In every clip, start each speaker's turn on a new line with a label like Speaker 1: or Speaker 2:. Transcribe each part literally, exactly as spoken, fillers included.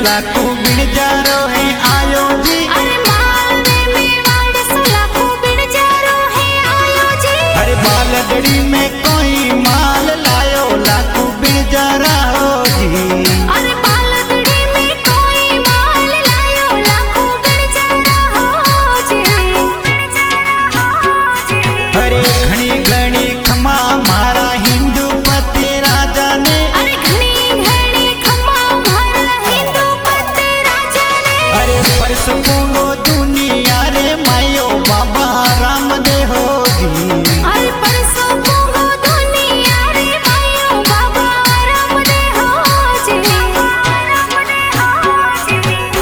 Speaker 1: लाखो बिणजारो है आयो जी।
Speaker 2: अरे मालवे में वाड़ सौ लाखो बिणजारो है आयो जी।
Speaker 1: अरे बालगड़ी में कोई माल लायो लाखो बिणजारा हो जी।
Speaker 2: अरे बालगड़ी में कोई माल लायो लाखो बिणजारा हो जी।
Speaker 1: अरे घनी घनी खमा मारा हिंदू पति राजा ने।
Speaker 2: अरे घनी घनी खमा मारा हिंदू पति राजा ने।
Speaker 1: अरे परसों को दुनिया रे मायो बाबा रामदेव हो जी।
Speaker 2: अरे परसों को दुनिया रे मायो बाबा रामदेव हो जी। रामदेव हो जी।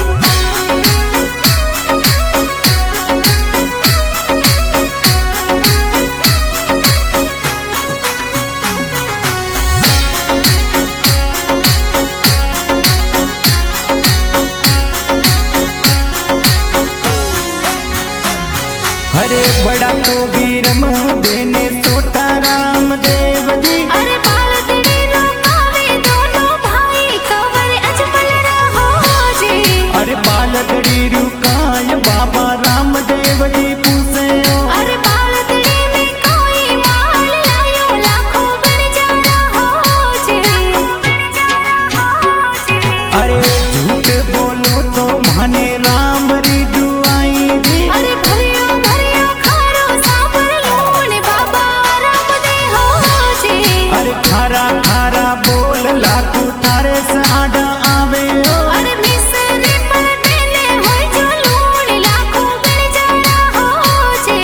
Speaker 1: अरे बड़ा तो वीर देने सोटा रामदेव जी।
Speaker 2: अरे बालगड़ी रोकावे दोनों भाई कवर अजमल रहो जी।
Speaker 1: अरे बालगड़ी रुकाय बाबा रामदेव जी पूछे।
Speaker 2: अरे बालगड़ी में कोई माल लायो लाखों बिणजारा हो जी।
Speaker 1: अरे झूठ बोलो तो माने राम री दुआई जी।
Speaker 2: अरे भरियो भरियो खारो साबर लूण बाबा रामदेव हो जी।
Speaker 1: अरे खारा खारा बोल लाखू थारे से आडा आवे हो।
Speaker 2: अरे मिसरी पर देने होय जो लूण लाखों बिणजारा हो जी।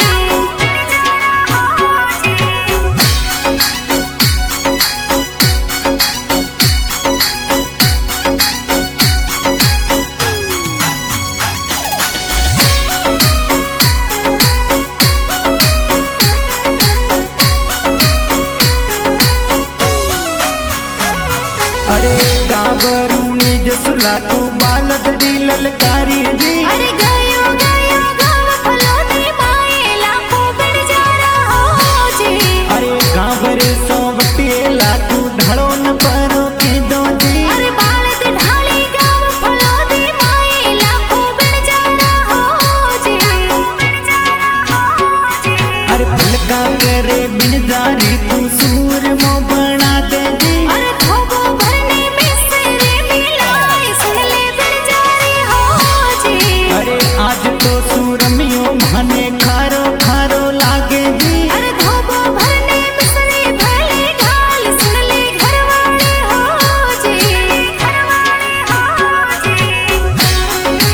Speaker 1: अरे काबरू निज सुलाखू बालगड़ी ललकारी जी।
Speaker 2: अरे गयो गयो गाँव फलोदी माए लाखों बिणजारा हो जी।
Speaker 1: अरे गांवरे सोवटे लाखू ढड़ो न परो के दो जी।
Speaker 2: अरे बालद ढाली गाँव फलोदी माए लाखों बिणजारा हो जी।
Speaker 1: अरे फलका करे बिनजारी तू सूर मो बना दे जी।
Speaker 2: अरे धोबो भरने मिसरी मिलाए सुन ले बिणजारी हो जी।
Speaker 1: अरे आज तो सूरमियो माने खारो खारो लागे जी।
Speaker 2: अरे धोबो भरने मिसरी भले ढाल सुन ले घरवाले हो जी। घरवाले हो जी।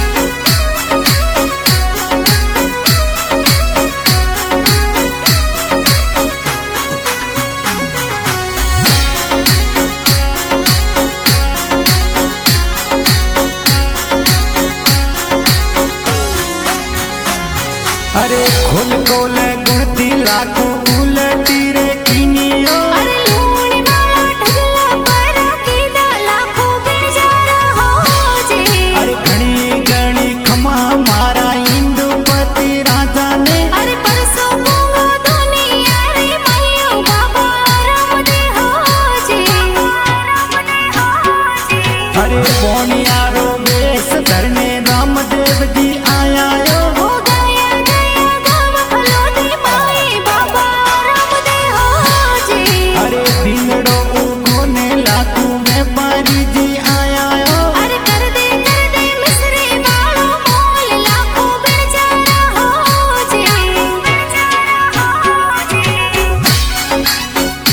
Speaker 1: अरे खोल खोल गुणती लाखो उलटी रे किनियो।
Speaker 2: अरे लूण वाला ढगला पर कीदा लाखों बिणजारा हो जी।
Speaker 1: अरे घनी घनी खमा मारा हिंदू पति राजा ने।
Speaker 2: अरे परसों को दुनिया रे मायो बाबा रामदेव हो जी। रामदेव हो जी।
Speaker 1: अरे बोनियारो बेस धरने रामदेव जी आया यो।
Speaker 2: हो गया गया गाँव फलोदी माए बाबा रामदेव हो जी।
Speaker 1: अरे बिगड़ो उगोने लाखू व्यापारी जी आया यो।
Speaker 2: अरे कर दे कर दे मिसरी वालो मोल लाखों बिणजारा हो जी। बिणजारा हो जी।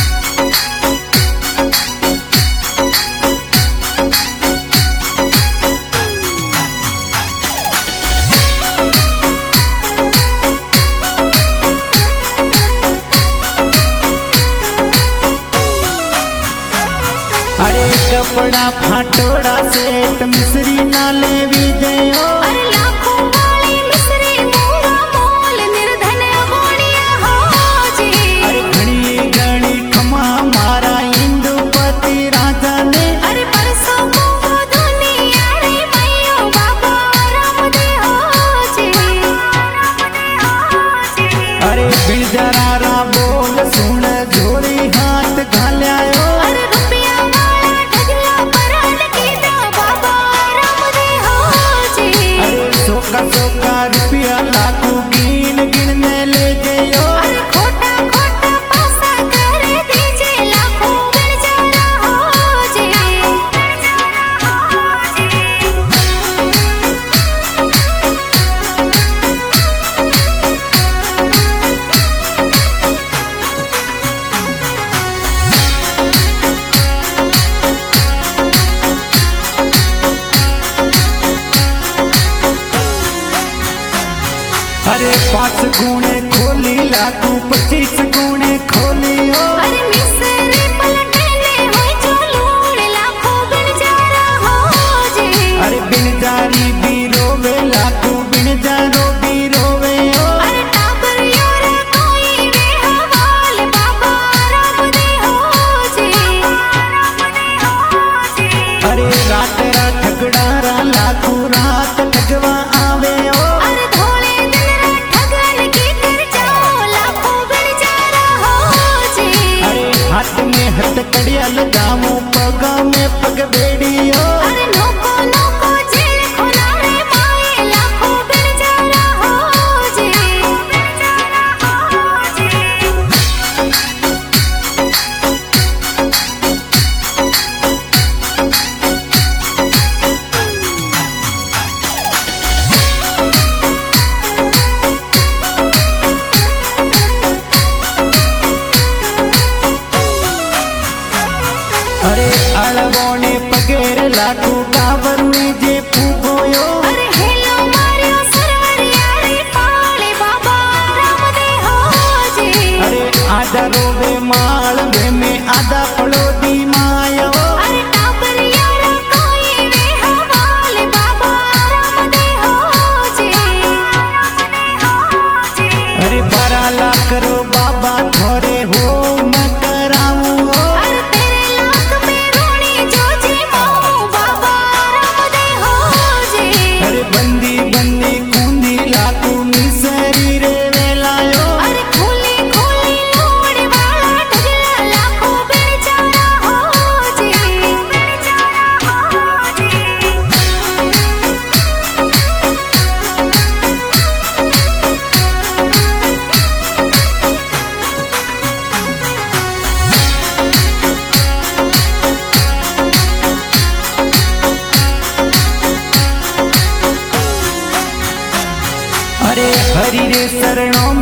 Speaker 1: अरे कपड़ा फाटोड़ा सेठ मिसरी ना लेवी जयो।
Speaker 2: अरे लाखों वाली मिसरी मूंगा मोल निर्धन होनिया हो जी।
Speaker 1: अरे घनी घनी खमा मारा हिंदू पति राजा ने।
Speaker 2: अरे परसों को दुनिया रे मायो बाबा रामदेव हो जी। रामदेव हो जी।
Speaker 1: अरे बिणजारा रा बोल सुन जोड़ी हाथ घाल्या यो।
Speaker 2: अरे रुपया वाला ढगला पर कीदा बाबा रामदेव
Speaker 1: गुणे खोली लाखू पच्चीस गुणे खोली हो
Speaker 2: अरे मिसरी पलटेले होय जो लूण लाखों बिनजारा हो जे
Speaker 1: अरे बिनजारी भी रोवे लाखू बिनजारो भी रोवे हो
Speaker 2: अरे टाबर योर कोई रे हवाल बाबा राम दे हो जे
Speaker 1: अरे रात रात ठगड़ारा लाखू रात ठगवा आवे हो
Speaker 2: अरे धोले दिन रा ठगन की कर जाओ लाखों बिनजारा हो जे
Speaker 1: अरे हाथ में हाथ कड़िया लगामो पग में पग बेड़ियो
Speaker 2: अरे नोको नोको जेल खोला रे माए लाखों बिनजारा हो जे बिनजारा हो जे
Speaker 1: अरे अलवोने पगेर लाखू कावर में जे फूगोयो
Speaker 2: अरे हेलो मारियो सरवरिया रे पाले बाबा राम दे हो जे
Speaker 1: अरे आधा रोवे माल में में आधा पड़ो दी मायो
Speaker 2: अरे टाबर यार कोई रे हवाल बाबा राम दे हो जे
Speaker 1: अरे बारह लाख रो बाबा थोरे हो न कराऊं हो
Speaker 2: अरे तेरे लाख में रोनी जो जी माऊ बाबा राम दे हो जे
Speaker 1: अरे बंदी बंदी कूंदी लाखू मिसरी रे वेलायो
Speaker 2: अरे खोली खोली लोड़ वाला ढगला लाखों बिनजारा हो जे बिनजारा हो जे
Speaker 1: अरे हरि रे शरणों